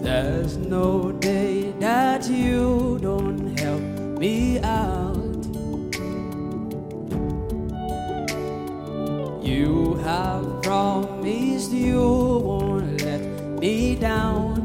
There's no day that you don't help me out. You have promised you won't let me down.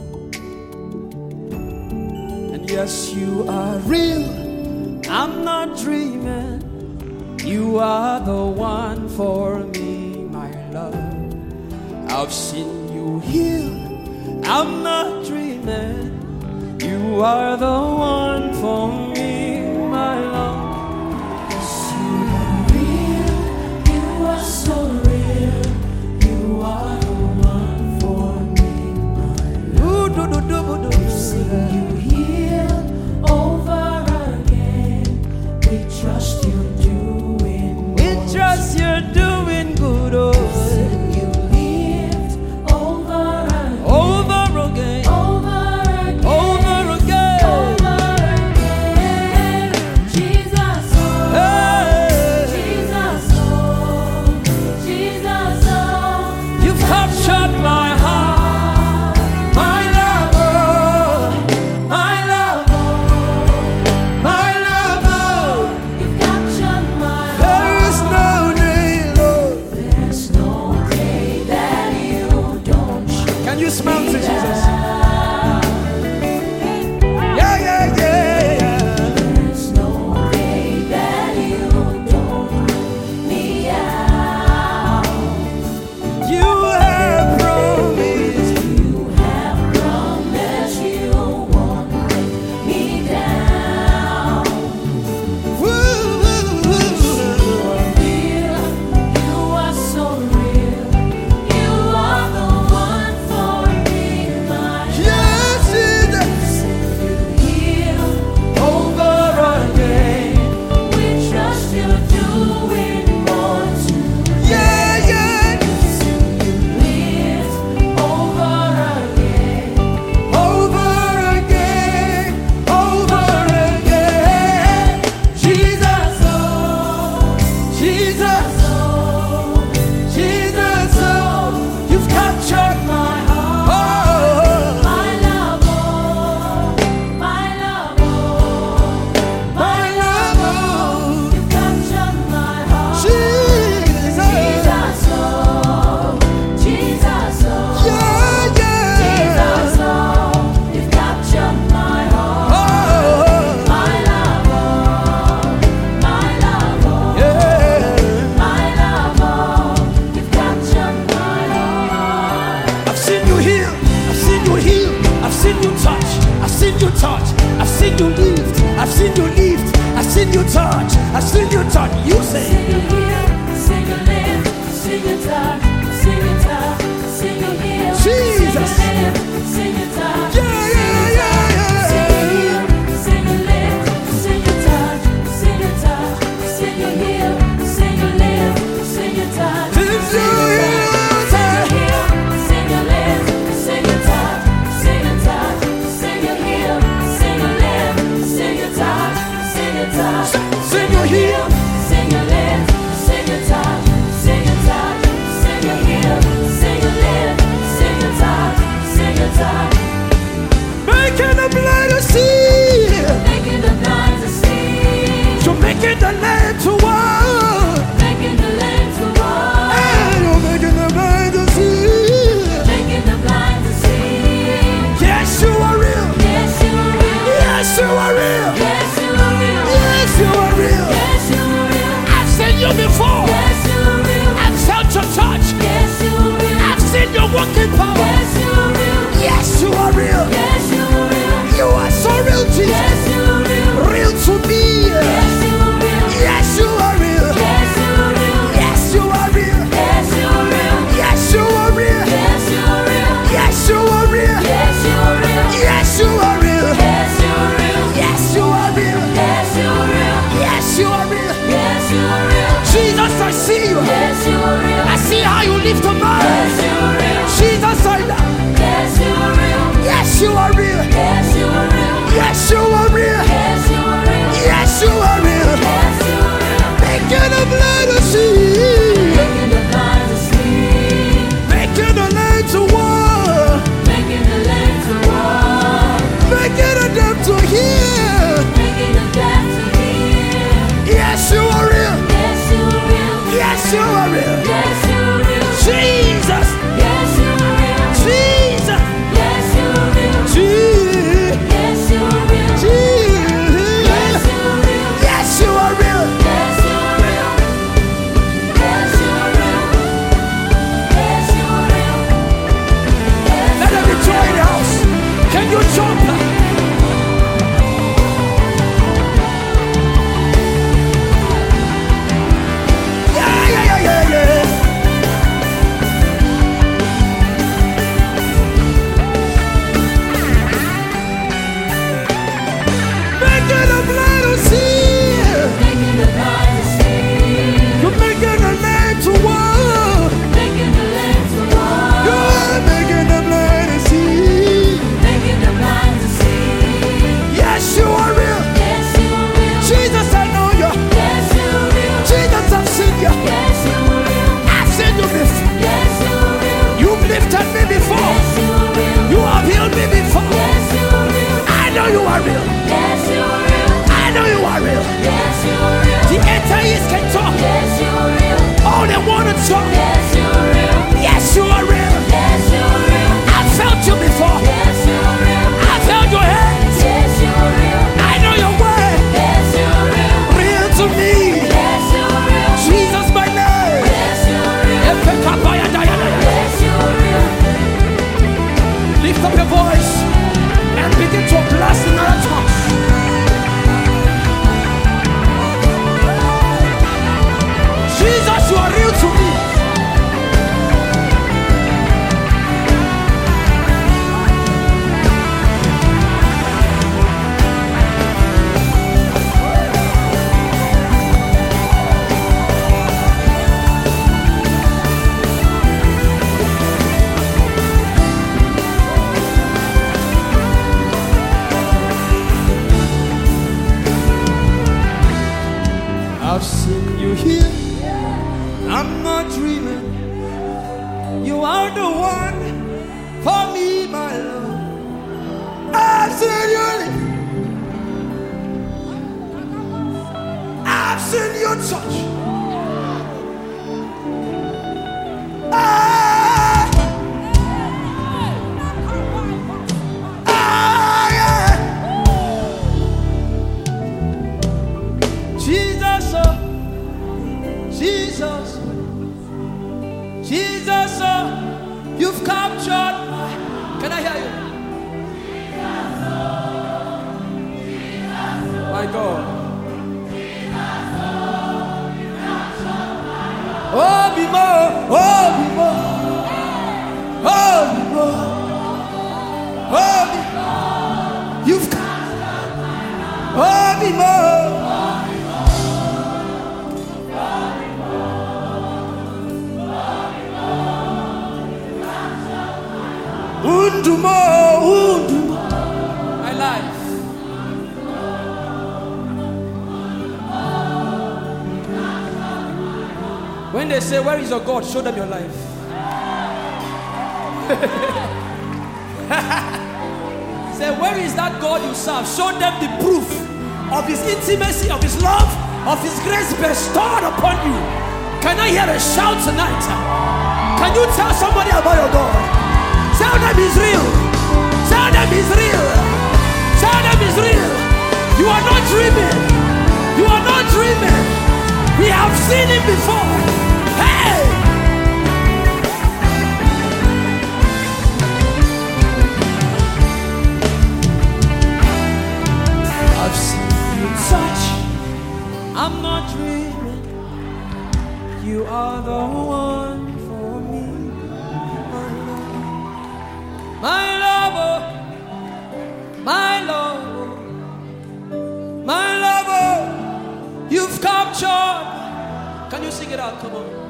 And yes, you are real, I'm not dreaming. You are the one for me, my love. I've seen you heal, I'm not dreaming. You are the one for me, my love. Yes, you are real, you are so real. You are the one for me, my love. We've seen you heal over again. We trust you doing We trust you're doing good, oh. We've seen you lift over again. Over again, Over again. over again. Over again. Jesus, oh. Hey. Jesus, oh. Jesus, oh. You've captured my heart, my lover, my lover, my lover. You've captured my There is heart. no day, Lord. There's no day that you don't show Can you smile to Jesus? down. Yeah, yeah, yeah, yeah. There's no day that you don't bring me out. You have promised. You have promised you won't let me down. Woo, woo, You woo. are real, you are so real. You are the one for me, my Yes, Jesus. love. You heal Over again. we trust you doing more to Yeah, yeah. live over again. Over again. Over again. Jesus, Oh, Jesus, oh, Jesus, oh. You've captured my heart. Oh, my love, oh, my love, oh, my love. you captured my heart. Jesus. Jesus, oh, Jesus, oh, Yeah, yeah. Jesus, oh, you've captured my heart. Oh, My love, oh, my love, oh, yeah. my love, oh, you've captured my heart. I've seen you heal, I've seen you heal, I've seen you touch, I've seen you touch, I've seen you lift, I've seen you lift, I've seen you touch, I've seen you touch. You say, Sing you heal, sing you live, sing you touch, sing you touch, sing you heal, Jesus. sing you live, sing you touch, yeah, yeah, yeah, sing you yeah. heal, sing you live, sing you touch, sing you touch, sing you heal, sing you live, sing you touch, Since you heal, sing you heal, sing you live, sing you touch, sing you touch, sing you heal, sing you live, sing you touch, sing you touch, sing you heal, sing you live, sing you touch, sing you touch, sing you heal, sing you live, sing you touch, sing you touch, making the blind to see, making the blind to see, you're making the lame to walk, making the lame to walk, and you're making the blind to see. making the blind to see. Yes, you are real. Yes, you are real. Yes, you are real. Yes, you are real. Yes, you are real. Yes, you are real. I've seen you before. Yes, you are real. I've felt your touch. Yes, you are real. I've seen your working power. Yes, you are real. Yes, you are real. Yes, you are real. You are so real, Jesus. Yes, you are real. Real to me. Yes, you are real. Yes, you are real. Yes, you are real. Yes, you are real. Yes, you are real. Yes, you are real. Yes, you are real. Yes, you are real. Yes, you are real. Yes, you are real. Yes, you are real. Yes, you are real. Yes, you are real. Yes, you are real. Yes, you are real. Jesus, I see you. Yes, you are real. I see how you lift a man. Yes, you are real. Jesus, I love. Yes, you are real. Yes, you are real. Yes, you are real. Yes, you are real. Yes, you are real. Yes, you are real. Yes, you are real. Making the blind to see. Making the blind to see. Making the lame to walk. Making the lame to are the one for me, my love. I've seen you live. I've seen you touch. Jesus, Jesus, Jesus, you've captured my... Can I hear you? My God. Oh, be more, oh, be more, oh, be more, oh, be more. You've captured my... Oh, be more. Undumo, undumo, my life. When they say, where is your God? Show them your life. Say, where is that God you serve? Show them the proof of His intimacy, of His love, of His grace bestowed upon you. Can I hear a shout tonight? Can you tell somebody about your God? Tell them He's real. Tell them He's real. Tell them He's real. You are not dreaming. You are not dreaming. We have seen Him before. Hey! I've seen you touch. I'm not dreaming. You are the one for me. My lover, my lover, my lover, you've captured. Can you sing it out? Come on.